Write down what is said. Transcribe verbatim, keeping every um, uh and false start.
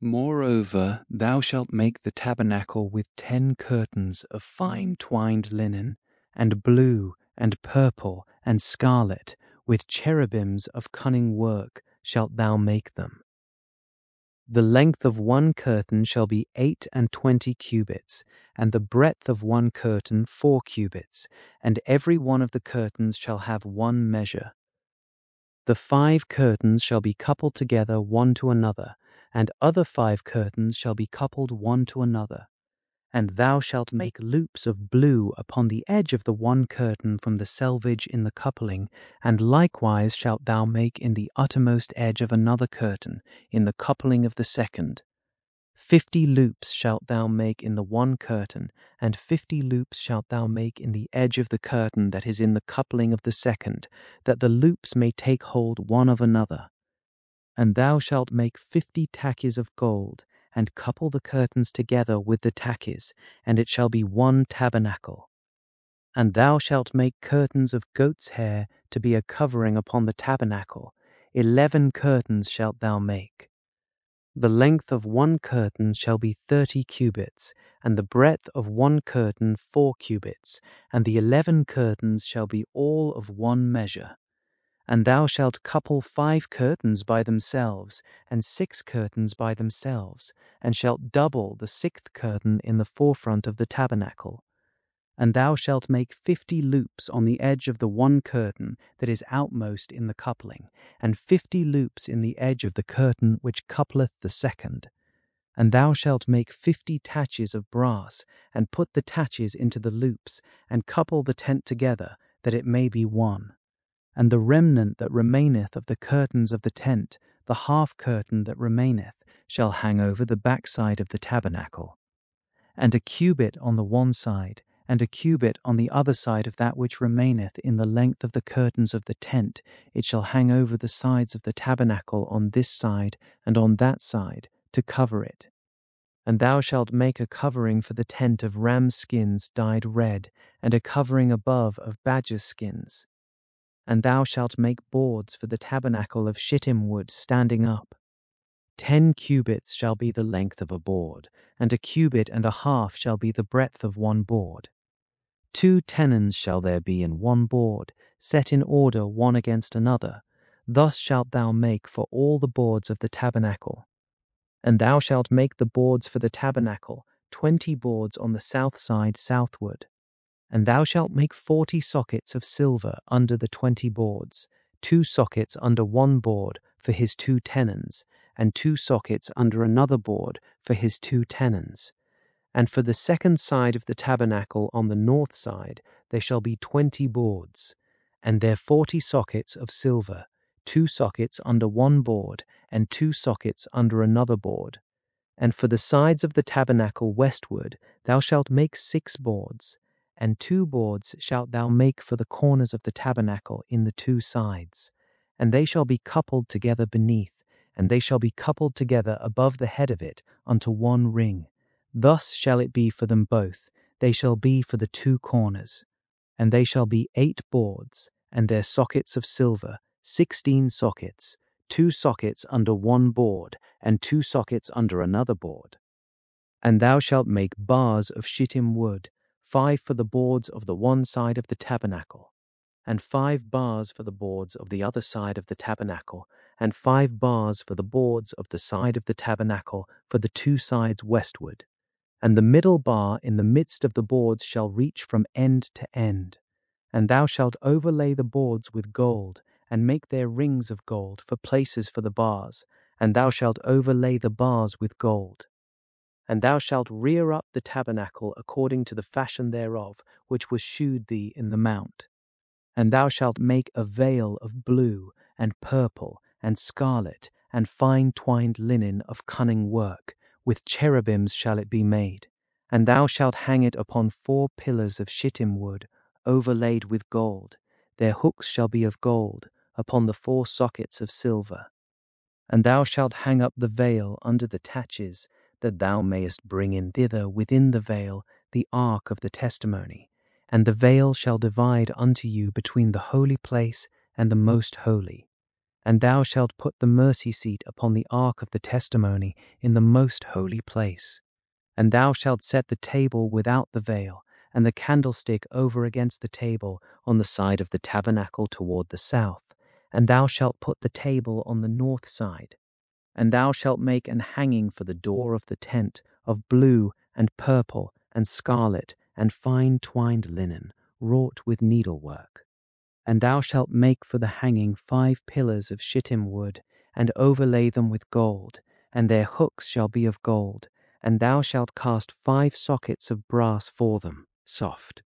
Moreover, thou shalt make the tabernacle with ten curtains of fine twined linen, and blue, and purple, and scarlet, with cherubims of cunning work shalt thou make them. The length of one curtain shall be eight and twenty cubits, and the breadth of one curtain four cubits, and every one of the curtains shall have one measure. The five curtains shall be coupled together one to another, and other five curtains shall be coupled one to another. And thou shalt make loops of blue upon the edge of the one curtain from the selvage in the coupling, and likewise shalt thou make in the uttermost edge of another curtain, in the coupling of the second. Fifty loops shalt thou make in the one curtain, and fifty loops shalt thou make in the edge of the curtain that is in the coupling of the second, that the loops may take hold one of another. And thou shalt make fifty taches of gold, and couple the curtains together with the taches, and it shall be one tabernacle. And thou shalt make curtains of goat's hair to be a covering upon the tabernacle. Eleven curtains shalt thou make. The length of one curtain shall be thirty cubits, and the breadth of one curtain four cubits, and the eleven curtains shall be all of one measure. And thou shalt couple five curtains by themselves, and six curtains by themselves, and shalt double the sixth curtain in the forefront of the tabernacle. And thou shalt make fifty loops on the edge of the one curtain that is outmost in the coupling, and fifty loops in the edge of the curtain which coupleth the second. And thou shalt make fifty taches of brass, and put the taches into the loops, and couple the tent together, that it may be one. And the remnant that remaineth of the curtains of the tent, the half curtain that remaineth, shall hang over the backside of the tabernacle. And a cubit on the one side, and a cubit on the other side of that which remaineth in the length of the curtains of the tent, it shall hang over the sides of the tabernacle on this side and on that side, to cover it. And thou shalt make a covering for the tent of ram's skins dyed red, and a covering above of badger's skins. And thou shalt make boards for the tabernacle of shittim wood standing up. Ten cubits shall be the length of a board, and a cubit and a half shall be the breadth of one board. Two tenons shall there be in one board, set in order one against another. Thus shalt thou make for all the boards of the tabernacle. And thou shalt make the boards for the tabernacle, twenty boards on the south side southward. And thou shalt make forty sockets of silver under the twenty boards, two sockets under one board for his two tenons, and two sockets under another board for his two tenons. And for the second side of the tabernacle on the north side there shall be twenty boards, and there forty sockets of silver, two sockets under one board, and two sockets under another board. And for the sides of the tabernacle westward thou shalt make six boards, and two boards shalt thou make for the corners of the tabernacle in the two sides, and they shall be coupled together beneath, and they shall be coupled together above the head of it unto one ring. Thus shall it be for them both, they shall be for the two corners. And they shall be eight boards, and their sockets of silver, sixteen sockets, two sockets under one board, and two sockets under another board. And thou shalt make bars of shittim wood, five for the boards of the one side of the tabernacle, and five bars for the boards of the other side of the tabernacle, and five bars for the boards of the side of the tabernacle for the two sides westward. And the middle bar in the midst of the boards shall reach from end to end. And thou shalt overlay the boards with gold, and make their rings of gold for places for the bars, and thou shalt overlay the bars with gold. And thou shalt rear up the tabernacle according to the fashion thereof, which was shewed thee in the mount. And thou shalt make a veil of blue, and purple, and scarlet, and fine twined linen of cunning work, with cherubims shall it be made. And thou shalt hang it upon four pillars of shittim wood, overlaid with gold. Their hooks shall be of gold, upon the four sockets of silver. And thou shalt hang up the veil under the taches, that thou mayest bring in thither within the veil the ark of the testimony. And the veil shall divide unto you between the holy place and the most holy. And thou shalt put the mercy seat upon the ark of the testimony in the most holy place. And thou shalt set the table without the veil, and the candlestick over against the table on the side of the tabernacle toward the south. And thou shalt put the table on the north side. And thou shalt make an hanging for the door of the tent of blue and purple and scarlet and fine twined linen, wrought with needlework. And thou shalt make for the hanging five pillars of shittim wood, and overlay them with gold, and their hooks shall be of gold, and thou shalt cast five sockets of brass for them, soft.